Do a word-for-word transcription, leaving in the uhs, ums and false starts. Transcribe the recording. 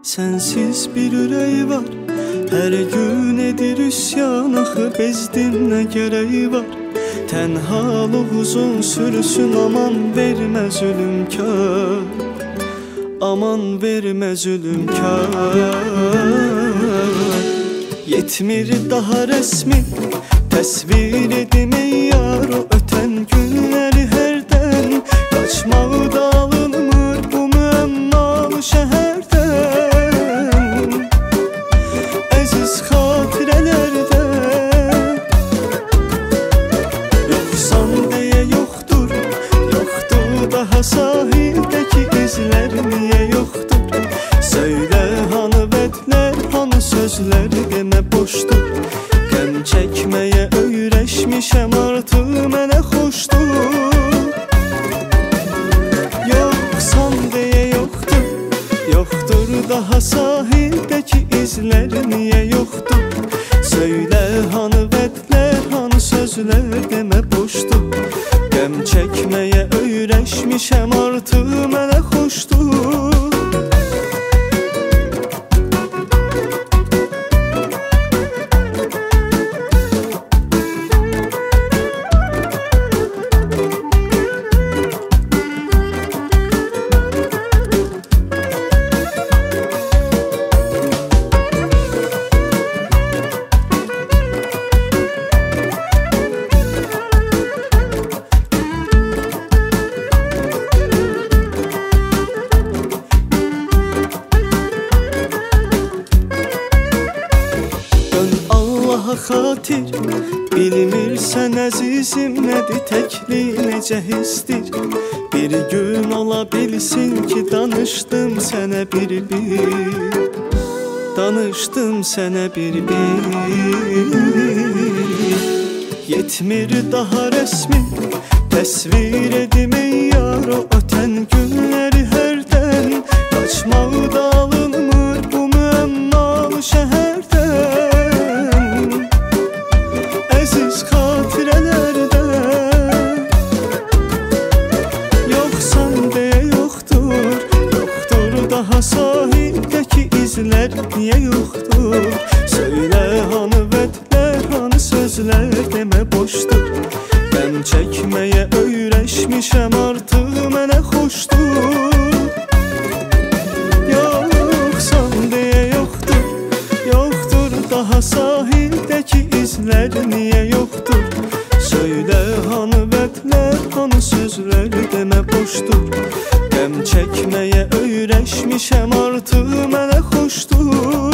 Sensiz bir ürək var, hər gün edir üsyan, axı bezdin nə gərəyi var? Tənhalıq uzun sürüsün, aman vermə zülümkar, aman vermə zülümkar. Yetmir daha rəsmi təsvir edim ey yar, o ötən günləri hərdən qaçmağı da alınmır bu müəmmalı şəhərdən. Əziz xatirələrdə yoxsan deyə yoxdur, yoxdur daha sahildəki izlər niyə yoxdur? Söylə hanı vədlər, hanı sözlər demə boşdur. Qəm çəkməyə öyrəşmişəm artıq mənə xoşdur. Yoxsan deyə yoxdur, yoxdur daha sahildəki izlər niyə yoxdur? Söylə hanı vədlər, hanı sözlər demə boşdur. Qəm çəkməyə öyrəşmişəm artıq mənə xoşdur. Xatir bilmirsən əzizim nədir təkli necə histir? Bir gün ola bilsin ki danışdım sənə bir-bir, danışdım sənə bir-bir. Yetmir daha rəsmi təsvir edim ey yar, o ötən günləri hərdən qaçmağı da alınmır bu müəmmalı şəhərdən. Əziz xatirələrdə yoxsan deyə yoxdur, yoxdur daha sahildəki izlər niyə yoxdur? Söylə hanı vədlər, hanı sözlər demə boşdur. Qəm çəkməyə öyrəşmişəm artıq mənə xoşdur. Yoxsan deyə yoxdur, yoxdur daha sahildəki izlər niyə yoxdur? Söylə hanı vədlər, hanı sözlər demə boşdur. Qəm çəkməyə öyrəşmişəm artıq mənə xoşdur.